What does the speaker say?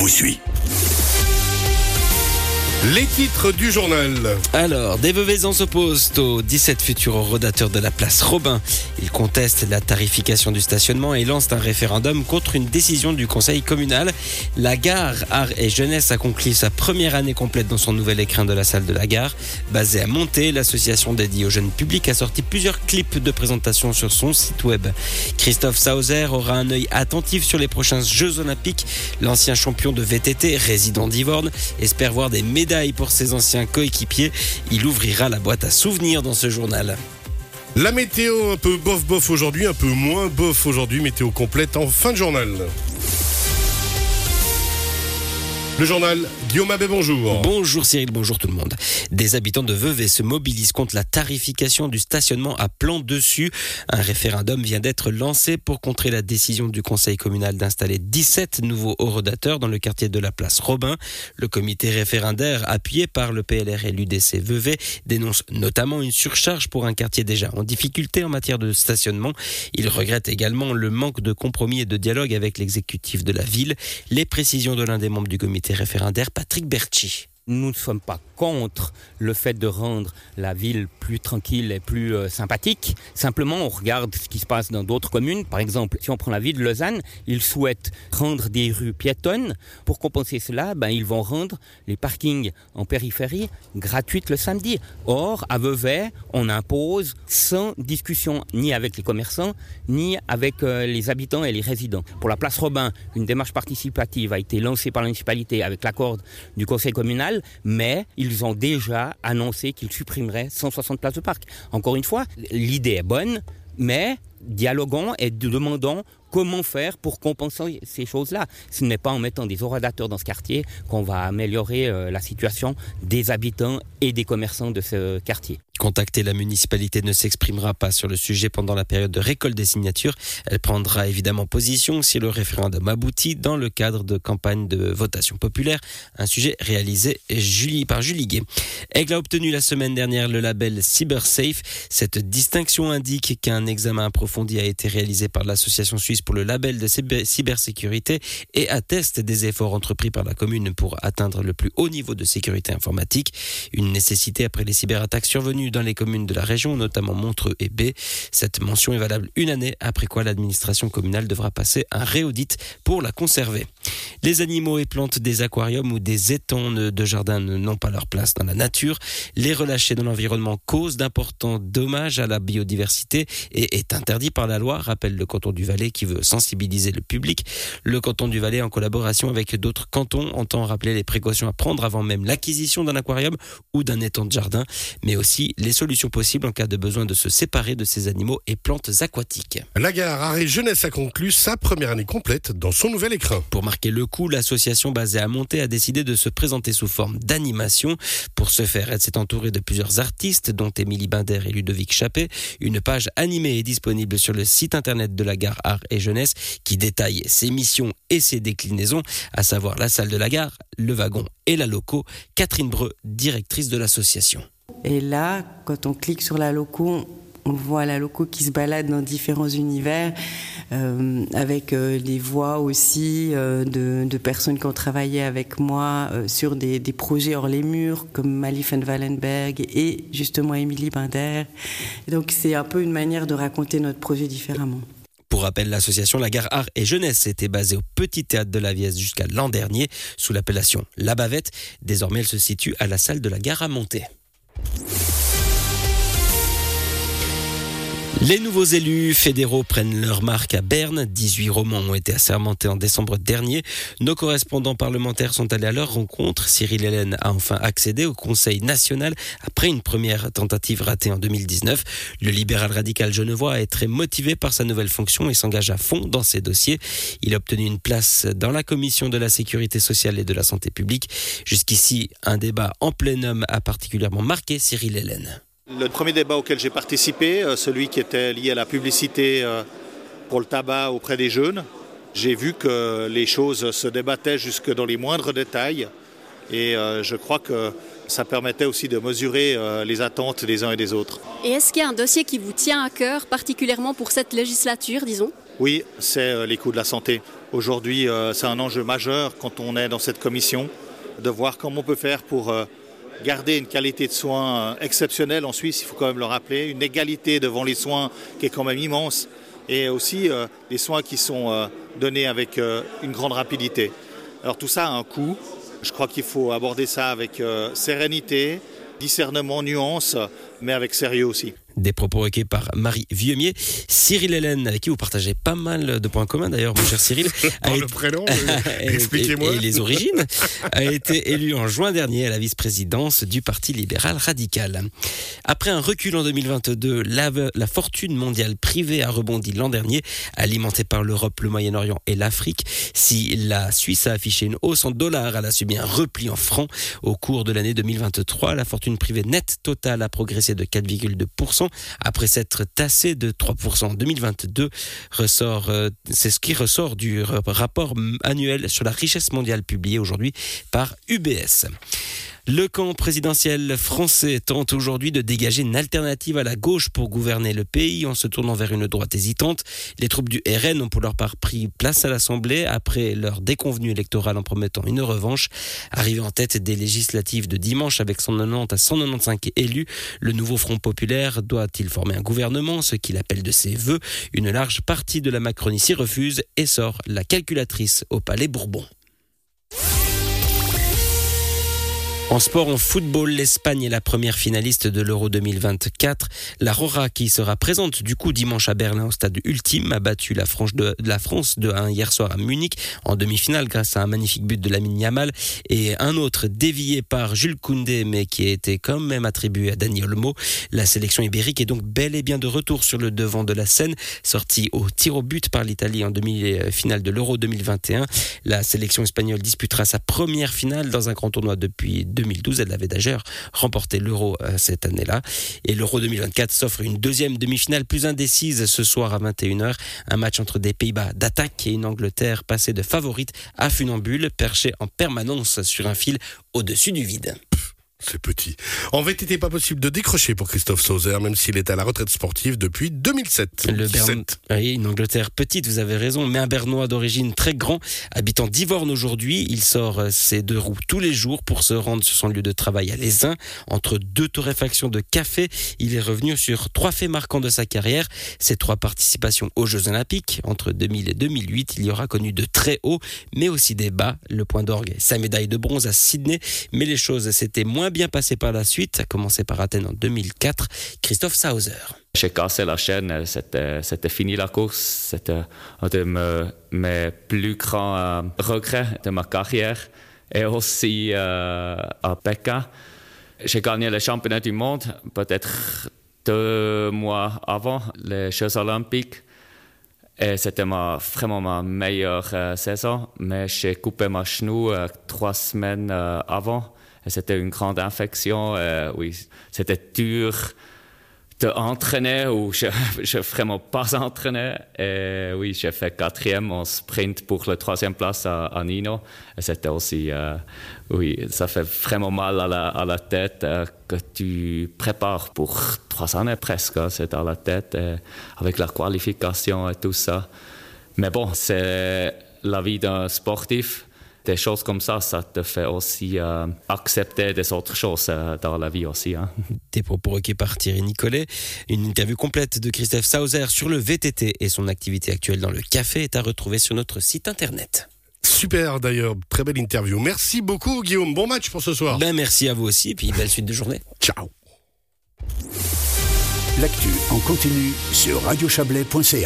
vous suit. Les titres du journal. Alors, des Veuvezans s'opposent aux 17 futurs horodateurs de la place Robin. Ils contestent la tarification du stationnement et lancent un référendum contre une décision du conseil communal. La gare Art et Jeunesse a conclu sa première année complète dans son nouvel écrin de la salle de la gare. Basée à Monté, l'association dédiée au jeune public a sorti plusieurs clips de présentation sur son site web. Christophe Sauser aura un œil attentif sur les prochains Jeux Olympiques. L'ancien champion de VTT, résident d'Yvorne, espère voir des médailles pour ses anciens coéquipiers. Il ouvrira la boîte à souvenirs dans ce journal. La météo un peu bof aujourd'hui, un peu moins bof aujourd'hui. Météo complète en fin de journal. Le journal, Guillaume Abbé, bonjour. Bonjour Cyril, bonjour tout le monde. Des habitants de Vevey se mobilisent contre la tarification du stationnement à plan dessus. Un référendum vient d'être lancé pour contrer la décision du conseil communal d'installer 17 nouveaux horodateurs dans le quartier de la place Robin. Le comité référendaire, appuyé par le PLR et l'UDC Vevey, dénonce notamment une surcharge pour un quartier déjà en difficulté en matière de stationnement. Il regrette également le manque de compromis et de dialogue avec l'exécutif de la ville. Les précisions de l'un des membres du comité référendaire, Patrick Berchi. Nous ne sommes pas contre le fait de rendre la ville plus tranquille et plus sympathique. Simplement, on regarde ce qui se passe dans d'autres communes. Par exemple, si on prend la ville de Lausanne, ils souhaitent rendre des rues piétonnes. Pour compenser cela, ils vont rendre les parkings en périphérie gratuits le samedi. Or, à Vevey, on impose sans discussion ni avec les commerçants, ni avec les habitants et les résidents. Pour la place Robin, une démarche participative a été lancée par la municipalité avec l'accord du conseil communal, mais ils ont déjà annoncé qu'ils supprimeraient 160 places de parc. Encore une fois, l'idée est bonne, mais dialoguons et demandons comment faire pour compenser ces choses-là. Ce n'est pas en mettant des horodateurs dans ce quartier qu'on va améliorer la situation des habitants et des commerçants de ce quartier. Contactée, la municipalité ne s'exprimera pas sur le sujet pendant la période de récolte des signatures. Elle prendra évidemment position si le référendum aboutit dans le cadre de campagne de votation populaire, un sujet réalisé par Julie Gué. Aigle a obtenu la semaine dernière le label CyberSafe. Cette distinction indique qu'un examen approfondi a été réalisé par l'association suisse pour le label de cybersécurité et atteste des efforts entrepris par la commune pour atteindre le plus haut niveau de sécurité informatique. Une nécessité après les cyberattaques survenues dans les communes de la région, notamment Montreux et B. Cette mention est valable une année, après quoi l'administration communale devra passer un réaudit pour la conserver. Les animaux et plantes des aquariums ou des étangs de jardin n'ont pas leur place dans la nature. Les relâcher dans l'environnement cause d'importants dommages à la biodiversité et est interdit par la loi, rappelle le canton du Valais qui veut sensibiliser le public. Le canton du Valais, en collaboration avec d'autres cantons, entend rappeler les précautions à prendre avant même l'acquisition d'un aquarium ou d'un étang de jardin, mais aussi les solutions possibles en cas de besoin de se séparer de ces animaux et plantes aquatiques. La gare Art et Jeunesse a conclu sa première année complète dans son nouvel écrin. Pour marquer le coup, l'association basée à Monté a décidé de se présenter sous forme d'animation. Pour ce faire, elle s'est entourée de plusieurs artistes, dont Émilie Binder et Ludovic Chappé. Une page animée est disponible sur le site internet de la gare Art et Jeunesse qui détaille ses missions et ses déclinaisons, à savoir la salle de la gare, le wagon et la loco. Catherine Breu, directrice de l'association. Et là, quand on clique sur la loco, on voit la loco qui se balade dans différents univers, avec des voix aussi de personnes qui ont travaillé avec moi sur des projets hors les murs, comme Mali van Wallenberg et justement Émilie Binder. Et donc c'est un peu une manière de raconter notre projet différemment. Pour rappel, l'association La Gare Art et Jeunesse était basée au Petit Théâtre de la Viesse jusqu'à l'an dernier, sous l'appellation La Bavette. Désormais, elle se situe à la salle de la gare à Monté. Les nouveaux élus fédéraux prennent leur marque à Berne. 18 romans ont été assermentés en décembre dernier. Nos correspondants parlementaires sont allés à leur rencontre. Cyril Hélène a enfin accédé au Conseil national après une première tentative ratée en 2019. Le libéral radical genevois est très motivé par sa nouvelle fonction et s'engage à fond dans ses dossiers. Il a obtenu une place dans la commission de la sécurité sociale et de la santé publique. Jusqu'ici, un débat en plénum a particulièrement marqué Cyril Hélène. Le premier débat auquel j'ai participé, celui qui était lié à la publicité pour le tabac auprès des jeunes, j'ai vu que les choses se débattaient jusque dans les moindres détails et je crois que ça permettait aussi de mesurer les attentes des uns et des autres. Et est-ce qu'il y a un dossier qui vous tient à cœur, particulièrement pour cette législature, disons ? Oui, c'est les coûts de la santé. Aujourd'hui, c'est un enjeu majeur quand on est dans cette commission, de voir comment on peut faire pour garder une qualité de soins exceptionnelle en Suisse, il faut quand même le rappeler, une égalité devant les soins qui est quand même immense, et aussi des soins qui sont donnés avec une grande rapidité. Alors tout ça a un coût, je crois qu'il faut aborder ça avec sérénité, discernement, nuance, mais avec sérieux aussi. Des propos recueillis par Marie Vieumier. Cyril Hélène, avec qui vous partagez pas mal de points communs d'ailleurs, mon cher Cyril. Le prénom, expliquez-moi. Et les origines, a été élu en juin dernier à la vice-présidence du Parti libéral radical. Après un recul en 2022, la fortune mondiale privée a rebondi l'an dernier, alimentée par l'Europe, le Moyen-Orient et l'Afrique. Si la Suisse a affiché une hausse en dollars, elle a subi un repli en francs. Au cours de l'année 2023, la fortune privée nette totale a progressé de 4,2%. Après s'être tassé de 3% en 2022, c'est ce qui ressort du rapport annuel sur la richesse mondiale publié aujourd'hui par UBS. Le camp présidentiel français tente aujourd'hui de dégager une alternative à la gauche pour gouverner le pays en se tournant vers une droite hésitante. Les troupes du RN ont pour leur part pris place à l'Assemblée après leur déconvenue électorale en promettant une revanche. Arrivé en tête des législatives de dimanche avec 190 à 195 élus, le nouveau Front populaire doit-il former un gouvernement, ce qu'il appelle de ses vœux. Une large partie de la Macronie s'y refuse et sort la calculatrice au Palais Bourbon. En sport, en football, l'Espagne est la première finaliste de l'Euro 2024. La Rora, qui sera présente du coup dimanche à Berlin au stade ultime, a battu la France de 1 hier soir à Munich en demi-finale grâce à un magnifique but de Lamine Yamal et un autre dévié par Jules Koundé mais qui a été quand même attribué à Dani Olmo. La sélection ibérique est donc bel et bien de retour sur le devant de la scène, sortie au tir au but par l'Italie en demi-finale de l'Euro 2021. La sélection espagnole disputera sa première finale dans un grand tournoi depuis 2012, elle avait d'ailleurs remporté l'Euro cette année-là. Et l'Euro 2024 s'offre une deuxième demi-finale plus indécise ce soir à 21h. Un match entre des Pays-Bas d'attaque et une Angleterre passée de favorite à funambule, perchée en permanence sur un fil au-dessus du vide. C'est petit. En VTT, pas possible de décrocher pour Christophe Sauser, même s'il est à la retraite sportive depuis 2007. Oui, une Angleterre petite, vous avez raison, mais un Bernois d'origine très grand, habitant d'Ivorne aujourd'hui. Il sort ses 2 roues tous les jours pour se rendre sur son lieu de travail à Lézin. Entre 2 torréfactions de café, il est revenu sur 3 faits marquants de sa carrière. Ses 3 participations aux Jeux Olympiques. Entre 2000 et 2008, il y aura connu de très hauts, mais aussi des bas. Le point d'orgue, sa médaille de bronze à Sydney, mais les choses s'étaient moins bien passé par la suite, à commencer par Athènes en 2004. Christophe Sauser. J'ai cassé la chaîne, c'était fini la course, c'était un de mes plus grands regrets de ma carrière. Et aussi à Pékin, j'ai gagné le championnat du monde, peut-être 2 mois avant les Jeux Olympiques. Et c'était vraiment ma meilleure saison, mais j'ai coupé ma genou 3 semaines avant. Et c'était une grande infection. Oui, c'était dur d'entraîner ou je vraiment pas entraîné. Et oui, j'ai fait 4e en sprint pour la 3e place à Nino. Et c'était aussi, oui, ça fait vraiment mal à la tête que tu prépares pour 3 années presque. C'est à la tête avec la qualification et tout ça. Mais bon, c'est la vie d'un sportif. Des choses comme ça te fait aussi accepter des autres choses dans la vie aussi. Hein. Des propos recueillis par Thierry Nicolet. Une interview complète de Christophe Sauser sur le VTT et son activité actuelle dans le café est à retrouver sur notre site internet. Super d'ailleurs, très belle interview. Merci beaucoup Guillaume, bon match pour ce soir. Merci à vous aussi et puis belle suite de journée. Ciao. L'actu en continu sur radiochablais.ca.